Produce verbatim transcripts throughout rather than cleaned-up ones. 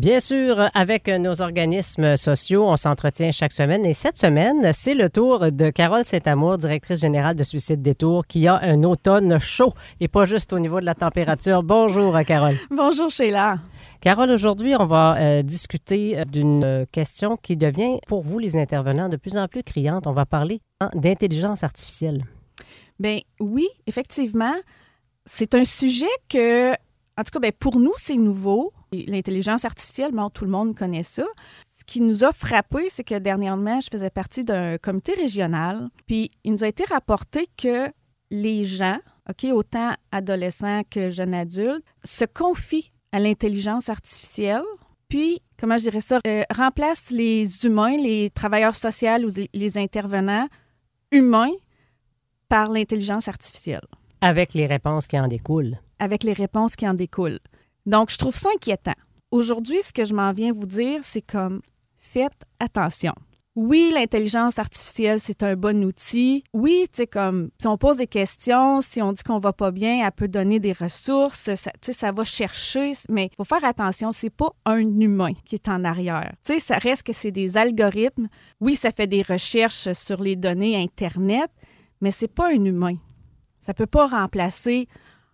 Bien sûr, avec nos organismes sociaux, on s'entretient chaque semaine. Et cette semaine, c'est le tour de Carole Saint-Amour, directrice générale de Suicide Détour, qui a un automne chaud et pas juste au niveau de la température. Bonjour, Carole. Bonjour, Sheila. Carole, aujourd'hui, on va euh, discuter d'une question qui devient, pour vous, les intervenants, de plus en plus criante. On va parler hein, d'intelligence artificielle. Bien, oui, effectivement. C'est un sujet que, en tout cas, bien, pour nous, c'est nouveau. L'intelligence artificielle, bon, tout le monde connaît ça. Ce qui nous a frappé, c'est que dernièrement, je faisais partie d'un comité régional, puis il nous a été rapporté que les gens, OK, autant adolescents que jeunes adultes, se confient à l'intelligence artificielle, puis, comment je dirais ça, euh, remplacent les humains, les travailleurs sociaux ou les intervenants humains par l'intelligence artificielle. Avec les réponses qui en découlent. Avec les réponses qui en découlent. Donc, je trouve ça inquiétant. Aujourd'hui, ce que je m'en viens vous dire, c'est comme, faites attention. Oui, l'intelligence artificielle, c'est un bon outil. Oui, tu sais, comme, si on pose des questions, si on dit qu'on va pas bien, elle peut donner des ressources, tu sais, ça va chercher, mais il faut faire attention, c'est pas un humain qui est en arrière. Tu sais, ça reste que c'est des algorithmes. Oui, ça fait des recherches sur les données Internet, mais c'est pas un humain. Ça peut pas remplacer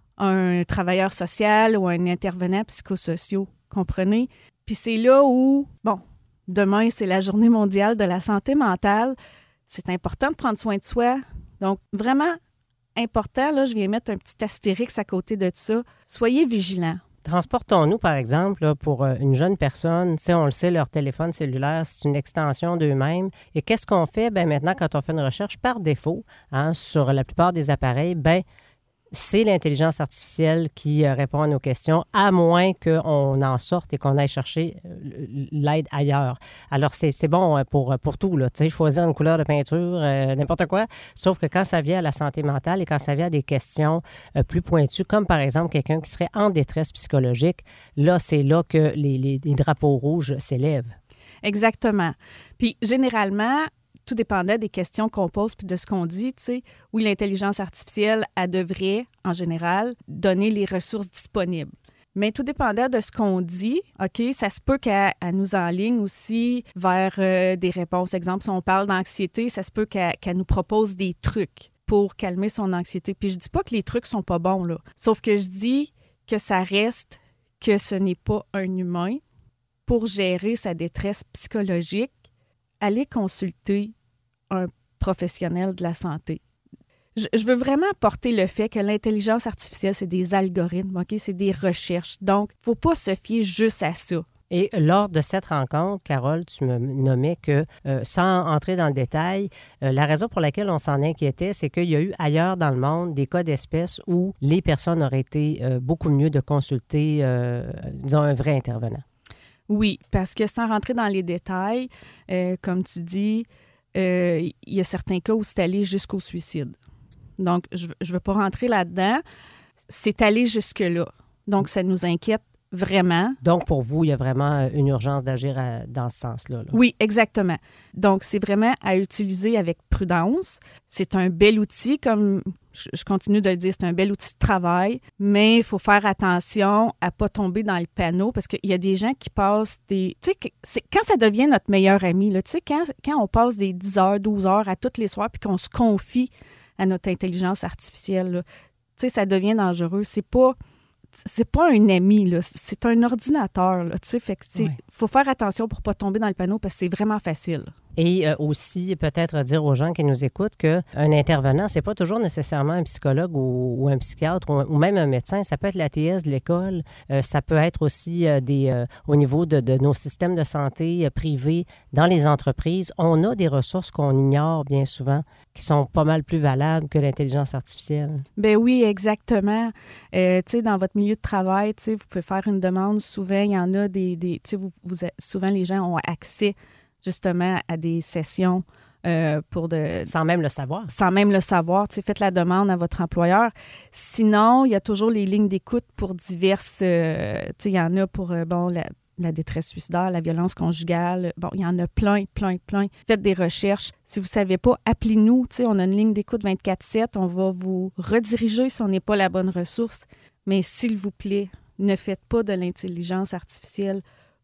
un travailleur social ou un intervenant psychosocial, comprenez? Puis c'est là où, bon, demain, c'est la Journée mondiale de la santé mentale. C'est important de prendre soin de soi. Donc, vraiment important, là, je viens mettre un petit astérix à côté de ça. Soyez vigilants. Transportons-nous, par exemple, là, pour une jeune personne, tu sais, on le sait, leur téléphone cellulaire, c'est une extension d'eux-mêmes. Et qu'est-ce qu'on fait? Bien, maintenant, quand on fait une recherche par défaut, hein, sur la plupart des appareils, bien, c'est l'intelligence artificielle qui répond à nos questions, à moins qu'on en sorte et qu'on aille chercher l'aide ailleurs. Alors, c'est, c'est bon pour, pour tout, là. Tu sais, choisir une couleur de peinture, euh, n'importe quoi. Sauf que quand ça vient à la santé mentale et quand ça vient à des questions euh, plus pointues, comme par exemple quelqu'un qui serait en détresse psychologique, là, c'est là que les, les, les drapeaux rouges s'élèvent. Exactement. Puis, généralement, tout dépendait des questions qu'on pose puis de ce qu'on dit, tu sais. Oui, l'intelligence artificielle, elle devrait, en général, donner les ressources disponibles. Mais tout dépendait de ce qu'on dit, OK, ça se peut qu'elle nous enligne aussi vers euh, des réponses. Exemple, si on parle d'anxiété, ça se peut qu'elle, qu'elle nous propose des trucs pour calmer son anxiété. Puis je dis pas que les trucs sont pas bons, là. Sauf que je dis que ça reste que ce n'est pas un humain. Pour gérer sa détresse psychologique, allez consulter un professionnel de la santé. Je, je veux vraiment porter le fait que l'intelligence artificielle, c'est des algorithmes, OK? C'est des recherches. Donc, il ne faut pas se fier juste à ça. Et lors de cette rencontre, Carole, tu me nommais que, euh, sans entrer dans le détail, euh, la raison pour laquelle on s'en inquiétait, c'est qu'il y a eu ailleurs dans le monde des cas d'espèces où les personnes auraient été euh, beaucoup mieux de consulter, euh, disons, un vrai intervenant. Oui, parce que sans rentrer dans les détails, euh, comme tu dis, euh, il y a certains cas où c'est allé jusqu'au suicide. Donc, je ne veux pas rentrer là-dedans. C'est allé jusque-là. Donc, ça nous inquiète vraiment. Donc, pour vous, il y a vraiment une urgence d'agir à, dans ce sens-là. Là. Oui, exactement. Donc, c'est vraiment à utiliser avec prudence. C'est un bel outil, comme je continue de le dire, c'est un bel outil de travail, mais il faut faire attention à ne pas tomber dans le panneau parce qu'il y a des gens qui passent des... Tu sais, c'est, quand ça devient notre meilleur ami, tu sais, quand, quand on passe des dix heures, douze heures à toutes les soirs puis qu'on se confie à notre intelligence artificielle, tu sais, ça devient dangereux. C'est pas... C'est pas un ami, là. C'est un ordinateur, là, tu sais. Fait que, il faut faire attention pour ne pas tomber dans le panneau parce que c'est vraiment facile. Et euh, aussi, peut-être dire aux gens qui nous écoutent qu'un intervenant, c'est pas toujours nécessairement un psychologue ou, ou un psychiatre ou, ou même un médecin. Ça peut être l'A T S de l'école. Euh, ça peut être aussi euh, des, euh, au niveau de, de nos systèmes de santé euh, privés, dans les entreprises. On a des ressources qu'on ignore bien souvent, qui sont pas mal plus valables que l'intelligence artificielle. Ben oui, exactement. Euh, tu sais, dans votre milieu de travail, tu sais, vous pouvez faire une demande. Souvent, il y en a des... des tu sais, vous, vous, souvent, les gens ont accès justement à des sessions euh, pour de... Sans même le savoir. Sans même le savoir. Tu sais, faites la demande à votre employeur. Sinon, il y a toujours les lignes d'écoute pour diverses... Euh, tu sais, il y en a pour, euh, bon, la, la détresse suicidaire, la violence conjugale. Bon, il y en a plein, plein, plein. Faites des recherches. Si vous ne savez pas, appelez-nous. Tu sais, on a une ligne d'écoute vingt-quatre sept. On va vous rediriger si on n'est pas la bonne ressource. Mais s'il vous plaît, ne faites pas de l'intelligence artificielle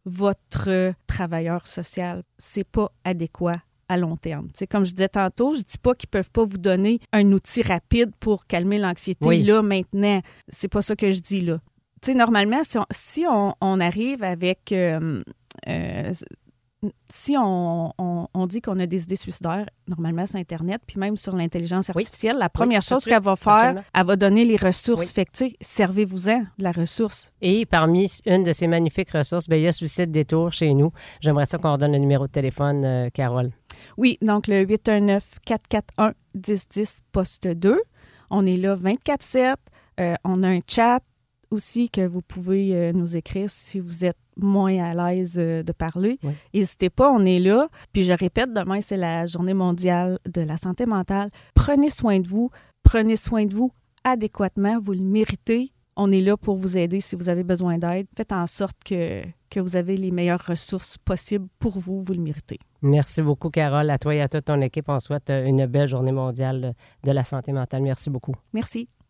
votre travailleur social. C'est pas adéquat à long terme. T'sais, comme je disais tantôt, je dis pas qu'ils peuvent pas vous donner un outil rapide pour calmer l'anxiété oui. là, maintenant. C'est pas ça que je dis là. T'sais, normalement, si on, si on, on arrive avec... Euh, euh, si on, on, on dit qu'on a des idées suicidaires, normalement sur Internet, puis même sur l'intelligence artificielle, oui. la première oui, chose qu'elle va faire, absolument. Elle va donner les ressources. Oui. Fait que, tu sais, servez-vous-en de la ressource. Et parmi une de ces magnifiques ressources, bien, il y a Suicide Détour chez nous. J'aimerais ça qu'on redonne le numéro de téléphone, euh, Carole. Oui, donc le huit un neuf, quatre quatre un, un zéro un zéro, poste deux. On est là vingt-quatre sept. Euh, on a un chat aussi que vous pouvez euh, nous écrire si vous êtes moins à l'aise euh, de parler. Oui. N'hésitez pas, on est là. Puis je répète, demain, c'est la Journée mondiale de la santé mentale. Prenez soin de vous. Prenez soin de vous adéquatement. Vous le méritez. On est là pour vous aider si vous avez besoin d'aide. Faites en sorte que, que vous avez les meilleures ressources possibles pour vous. Vous le méritez. Merci beaucoup, Carole. À toi et à toute ton équipe, on souhaite une belle Journée mondiale de la santé mentale. Merci beaucoup. Merci.